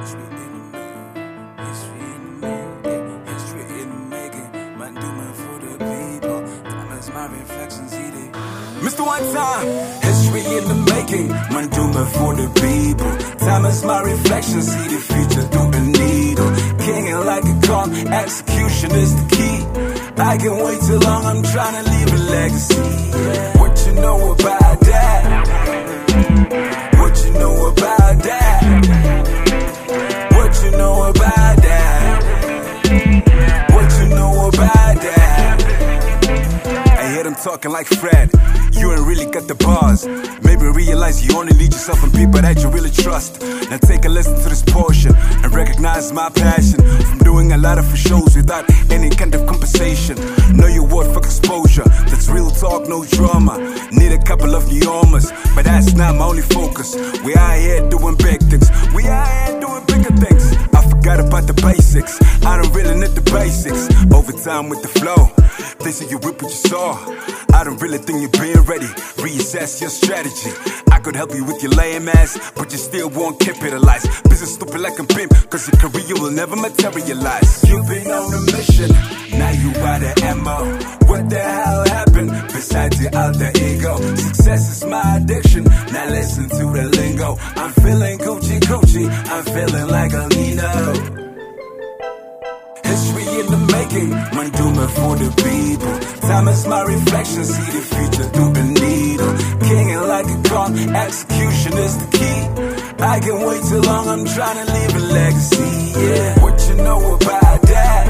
History in the making, history in the making, history in the making. Man, do man for the people. Time as my reflections eat it. Mr. One Time, history in the making. Man, do man for the people. Time as my reflections see the future through the needle. Kinging like a gun, execution is the key. I can wait too long, I'm trying to leave a legacy. What you know about that? What you know about that? What you know about that? What you know about that? I hear them talking like Fred. You ain't really got the bars. Maybe realize you only need yourself and people that you really trust. Now take a listen to this portion and recognize my passion from doing a lot of shows without any kind of compensation. Know your worth for exposure. That's real talk, no drama. Need a couple of Neomas, but that's not my only focus. We out here doing big things. We out here doing bigger things. I forgot about the basics. I don't really need the basics. Overtime with the flow. They say you whip what you saw. I don't really think you're being ready. Reassess your strategy. I could help you with your lame ass, but you still won't capitalize. Business stupid like a pimp, cause your career will never materialize. You've been on a mission, now you out of ammo. What the hell happened besides your alter ego? Success is my addiction, now listen to the lingo. I'm feeling Gucci Gucci, I'm feeling like El Nino. History in the making, man, do me for the people. Time is my reflection, see the future through the needle. Kinging like a gun, execution is the key. I can wait too long, I'm trying to leave a legacy, yeah. What you know about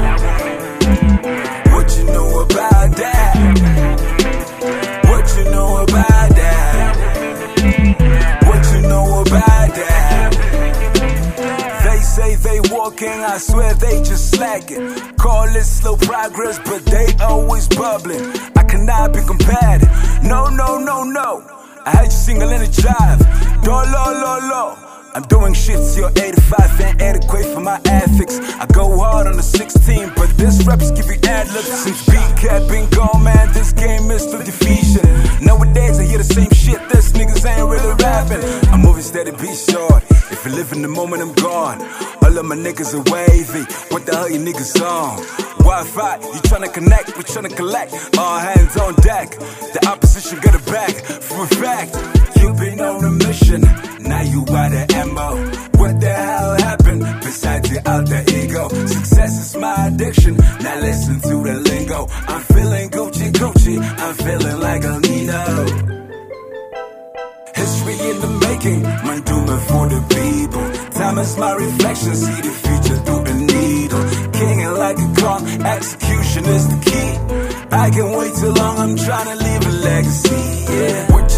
that? What you know about that? What you know about that? What you know about that? They say they walking, I swear they just slacking. Call it slow progress, but they always bubbling. I cannot be compared. No, no, no, no. I had you single in a drive. Lo. I'm doing shit till 85 ain't adequate for my ethics. I go hard on the 16, but this raps give you ad-libs. Since B-Cat been gone, man, this game is to defeation. Nowadays I hear the same shit, this niggas ain't really rapping. I'm moving steady, be short. If you live in the moment, I'm gone. All of my niggas are wavy. What the hell you niggas on? Wi-Fi, you tryna connect, we tryna collect. All hands on deck. The opposition got a back. For a fact, you've been on a mission. Now you out of ammo. What the hell happened besides your alter ego? Success is my addiction. Now listen to the lingo. I'm feeling Gucci Gucci. I'm feeling like El Nino. History in the making, man, do me for the people. Time is my reflection, see the future through the needle. Kinging like a gun, execution is the key. I can wait too long, I'm trying to leave a legacy, yeah.